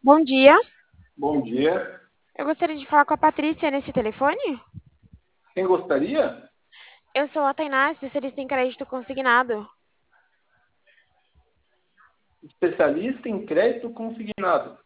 Bom dia. Bom dia. Eu gostaria de falar com a Patrícia nesse telefone. Quem gostaria? Eu sou a Tainá, especialista em crédito consignado. Especialista em crédito consignado.